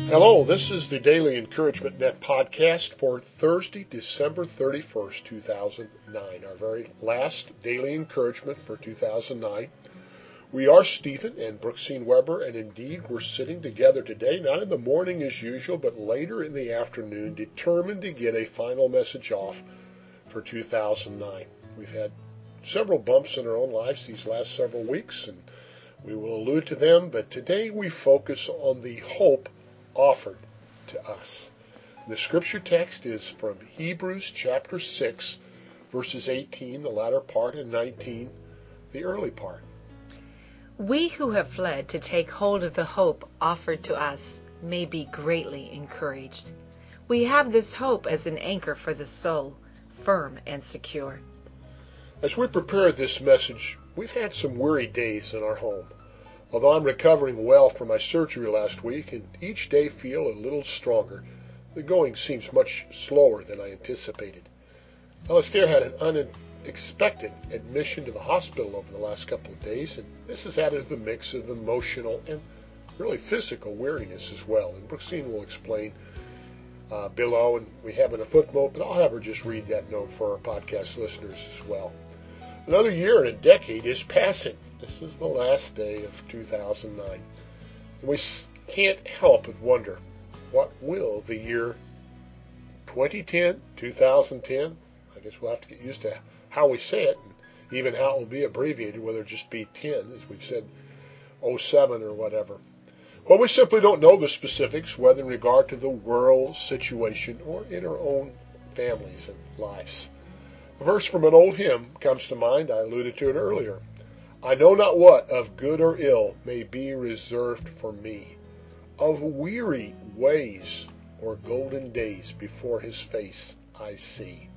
Hello, this is the Daily Encouragement Net podcast for Thursday, December 31st, 2009, our very last daily encouragement for 2009. We are Stephen and Brooksine Weber, and indeed we're sitting together today, not in the morning as usual, but later in the afternoon, determined to get a final message off for 2009. We've had several bumps in our own lives these last several weeks, and we will allude to them, but today we focus on the hope offered to us. The scripture text is from Hebrews chapter 6, verses 18, the latter part, and 19, the early part. We who have fled to take hold of the hope offered to us may be greatly encouraged. We have this hope as an anchor for the soul, firm and secure. As we prepare this message, we've had some weary days in our home. Although I'm recovering well from my surgery last week and each day feel a little stronger, the going seems much slower than I anticipated. Alastair had an unexpected admission to the hospital over the last couple of days, and this has added to the mix of emotional and really physical weariness as well. And Brooksine will explain below, and we have in a footnote, but I'll have her just read that note for our podcast listeners as well. Another year and a decade is passing. This is the last day of 2009. And we can't help but wonder, what will the year 2010, 2010, I guess we'll have to get used to how we say it, and even how it will be abbreviated, whether it just be 10, as we've said, 07 or whatever. Well, we simply don't know the specifics, whether in regard to the world situation or in our own families and lives. A verse from an old hymn comes to mind. I alluded to it earlier. I know not what of good or ill may be reserved for me, of weary ways or golden days before his face I see.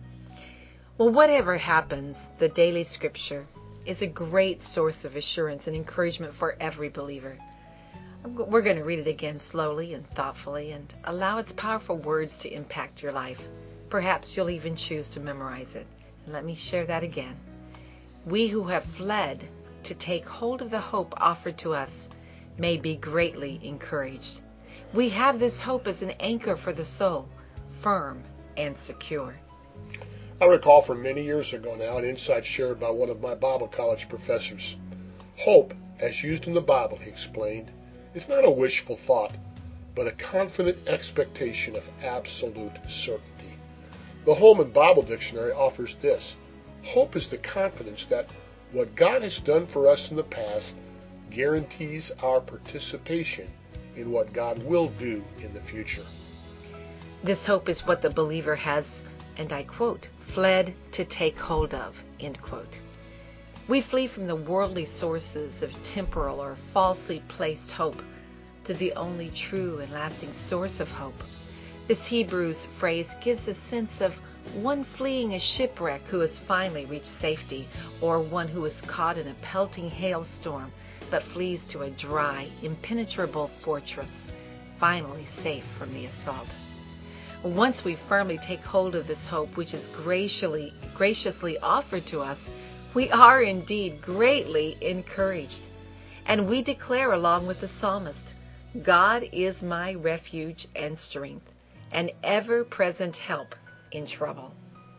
Well, whatever happens, the daily scripture is a great source of assurance and encouragement for every believer. We're going to read it again slowly and thoughtfully and allow its powerful words to impact your life. Perhaps you'll even choose to memorize it. And let me share that again. We who have fled to take hold of the hope offered to us may be greatly encouraged. We have this hope as an anchor for the soul, firm and secure. I recall from many years ago now an insight shared by one of my Bible college professors. Hope, as used in the Bible, he explained, is not a wishful thought, but a confident expectation of absolute certainty. The Holman Bible Dictionary offers this. Hope is the confidence that what God has done for us in the past guarantees our participation in what God will do in the future. This hope is what the believer has, and I quote, fled to take hold of, end quote. We flee from the worldly sources of temporal or falsely placed hope to the only true and lasting source of hope. This Hebrews phrase gives a sense of one fleeing a shipwreck who has finally reached safety, or one who is caught in a pelting hailstorm but flees to a dry, impenetrable fortress, finally safe from the assault. Once we firmly take hold of this hope which is graciously offered to us, we are indeed greatly encouraged. And we declare along with the psalmist, God is my refuge and strength, an ever-present help in trouble.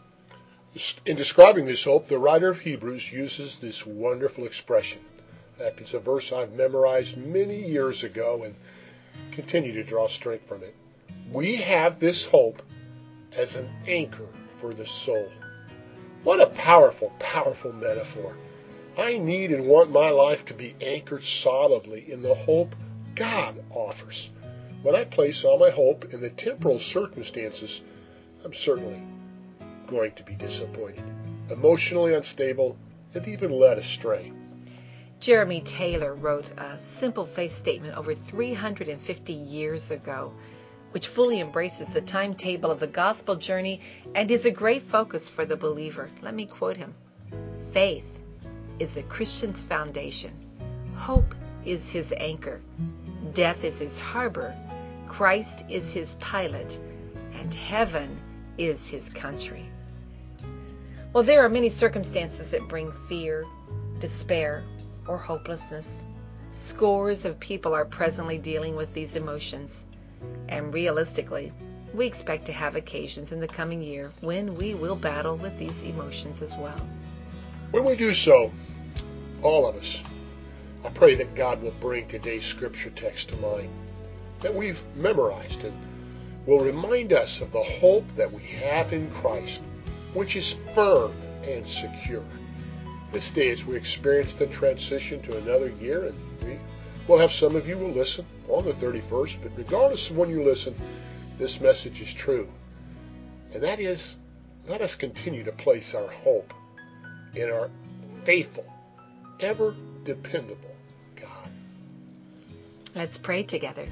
In describing this hope, the writer of Hebrews uses this wonderful expression. It's a verse I've memorized many years ago and continue to draw strength from it. We have this hope as an anchor for the soul. What a powerful, powerful metaphor. I need and want my life to be anchored solidly in the hope God offers. When I place all my hope in the temporal circumstances, I'm certainly going to be disappointed, emotionally unstable, and even led astray. Jeremy Taylor wrote a simple faith statement over 350 years ago, which fully embraces the timetable of the gospel journey and is a great focus for the believer. Let me quote him. Faith is a Christian's foundation. Hope is his anchor. Death is his harbor. Christ is his pilot. And heaven is his country. Well, there are many circumstances that bring fear, despair, or hopelessness. Scores of people are presently dealing with these emotions. And realistically, we expect to have occasions in the coming year when we will battle with these emotions as well. When we do so, all of us, I pray that God will bring today's scripture text to mind, that we've memorized, and will remind us of the hope that we have in Christ, which is firm and secure. This day, as we experience the transition to another year, and we will have some of you will listen on the 31st, but regardless of when you listen, this message is true. And that is, let us continue to place our hope in our faithful, ever dependable God. Let's pray together.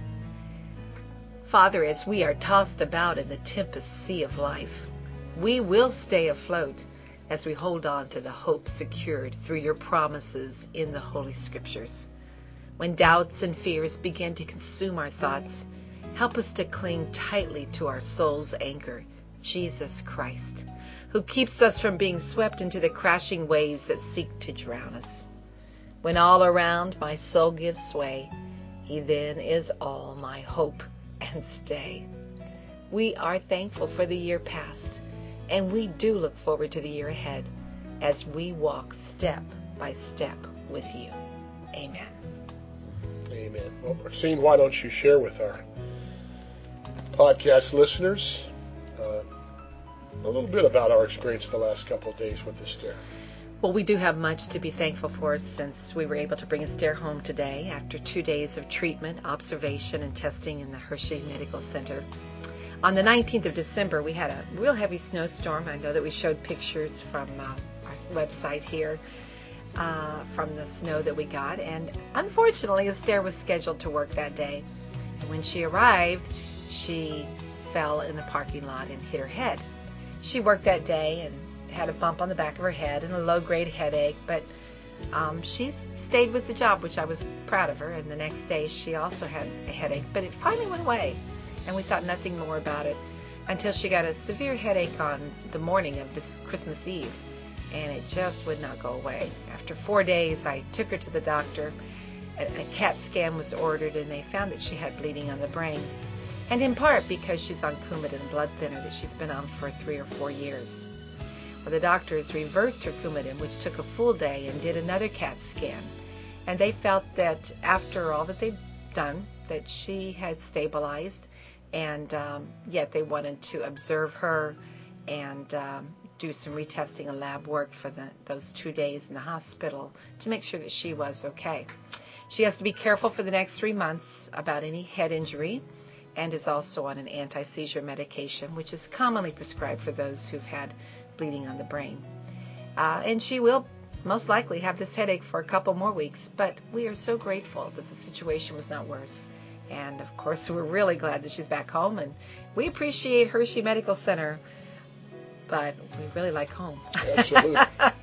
Father, as we are tossed about in the tempest sea of life, we will stay afloat as we hold on to the hope secured through your promises in the Holy Scriptures. When doubts and fears begin to consume our thoughts, help us to cling tightly to our soul's anchor, Jesus Christ, who keeps us from being swept into the crashing waves that seek to drown us. When all around my soul gives sway, he then is all my hope and stay. We are thankful for the year past, and we do look forward to the year ahead as we walk step by step with you. Amen. Amen. Well, Racine, why don't you share with our podcast listeners a little bit about our experience the last couple of days with Esther? Well, we do have much to be thankful for since we were able to bring Esther home today after 2 days of treatment, observation, and testing in the Hershey Medical Center. On the 19th of December, we had a real heavy snowstorm. I know that we showed pictures from our website here from the snow that we got. And unfortunately, Esther was scheduled to work that day. And when she arrived, she fell in the parking lot and hit her head. She worked that day and had a bump on the back of her head and a low-grade headache, but she stayed with the job, which I was proud of her. And the next day, she also had a headache, but it finally went away. And we thought nothing more about it until she got a severe headache on the morning of this Christmas Eve, and it just would not go away. After 4 days, I took her to the doctor. A CAT scan was ordered, and they found that she had bleeding on the brain, and in part because she's on Coumadin blood thinner that she's been on for 3 or 4 years. Well, the doctors reversed her Coumadin, which took a full day, and did another CAT scan, and they felt that after all that they'd done, that she had stabilized. And yet they wanted to observe her and do some retesting and lab work for those 2 days in the hospital to make sure that she was okay. She has to be careful for the next 3 months about any head injury, and is also on an anti-seizure medication, which is commonly prescribed for those who've had bleeding on the brain. And she will most likely have this headache for a couple more weeks, but we are so grateful that the situation was not worse. And, of course, we're really glad that she's back home, and we appreciate Hershey Medical Center, but we really like home. Absolutely.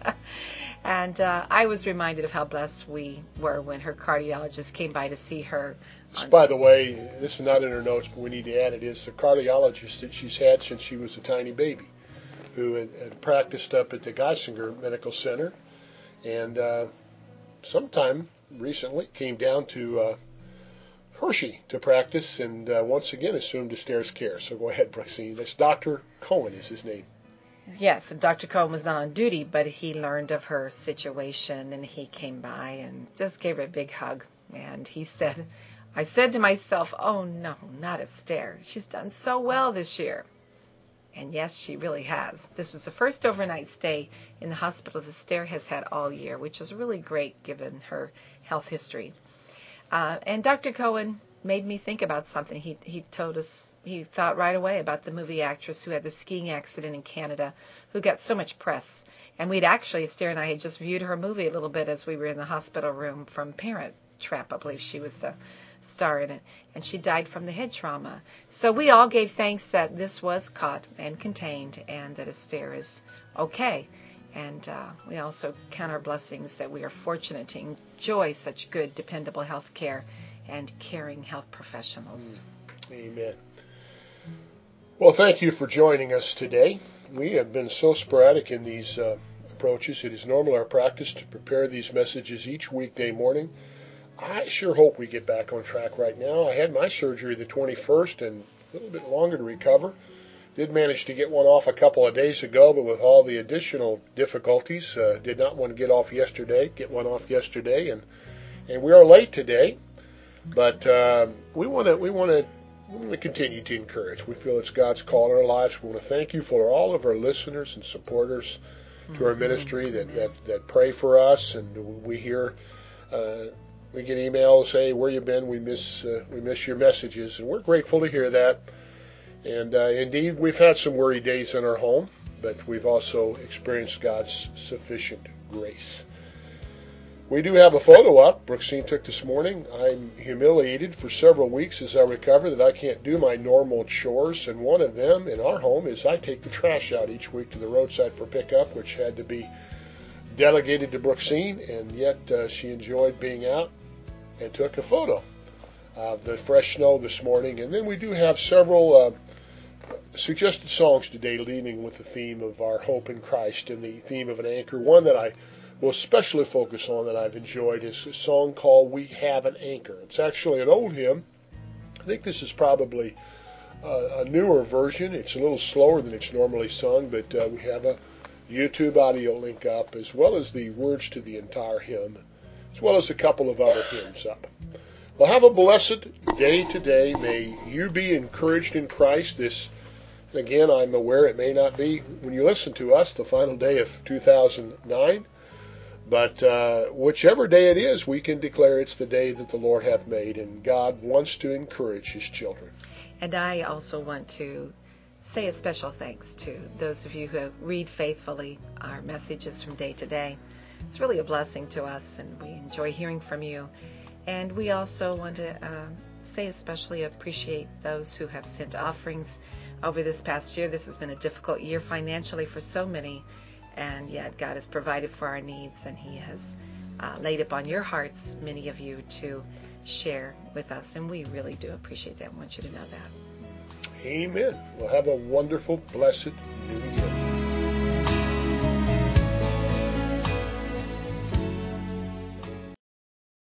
And I was reminded of how blessed we were when her cardiologist came by to see her. By the way, this is not in her notes, but we need to add it, is the cardiologist that she's had since she was a tiny baby, who had practiced up at the Geisinger Medical Center, and sometime recently came down to Hershey to practice, and once again assumed Esther's care. So go ahead, Brooksine. That's Dr. Cohen is his name. Yes, Dr. Cohen was not on duty, but he learned of her situation, and he came by and just gave her a big hug. And he said, I said to myself, oh no, not Esther. She's done so well this year. And yes, she really has. This was the first overnight stay in the hospital that Esther has had all year, which is really great given her health history. And Dr. Cohen made me think about something. He told us, he thought right away about the movie actress who had the skiing accident in Canada, who got so much press. And Esther and I had just viewed her movie a little bit as we were in the hospital room from Parent Trap. I believe she was the star in it. And she died from the head trauma. So we all gave thanks that this was caught and contained, and that Esther is okay. And we also count our blessings that we are fortunate to enjoy such good, dependable health care and caring health professionals. Amen. Well, thank you for joining us today. We have been so sporadic in these approaches. It is normally our practice to prepare these messages each weekday morning I sure hope we get back on track right now. I had my surgery the 21st and a little bit longer to recover. Did manage to get one off a couple of days ago, but with all the additional difficulties, did not want to get one off yesterday, and we are late today. But we want to continue to encourage. We feel it's God's call in our lives. We want to thank you for all of our listeners and supporters to our ministry that pray for us, and we hear. We get emails, hey, where you been? We miss your messages, and we're grateful to hear that. And indeed, we've had some worry days in our home, but we've also experienced God's sufficient grace. We do have a photo up Brooksine took this morning. I'm humiliated for several weeks as I recover that I can't do my normal chores, and one of them in our home is I take the trash out each week to the roadside for pickup, which had to be delegated to Brooksine, and yet she enjoyed being out and took a photo of the fresh snow this morning. And then we do have several suggested songs today leading with the theme of our hope in Christ and the theme of an anchor. One that I will especially focus on that I've enjoyed is a song called We Have an Anchor. It's actually an old hymn. I think this is probably a newer version. It's a little slower than it's normally sung, but we have a YouTube audio link up, as well as the words to the entire hymn, as well as a couple of other hymns up. Well, have a blessed day today. May you be encouraged in Christ. Again, I'm aware it may not be, when you listen to us, the final day of 2009, but whichever day it is, we can declare it's the day that the Lord hath made, and God wants to encourage His children. And I also want to say a special thanks to those of you who read faithfully our messages from day to day. It's really a blessing to us, and we enjoy hearing from you. And we also want to say especially appreciate those who have sent offerings over this past year. This has been a difficult year financially for so many, and yet God has provided for our needs, and He has laid upon your hearts, many of you, to share with us, and we really do appreciate that. I want you to know that. Amen. Well, have a wonderful, blessed New Year.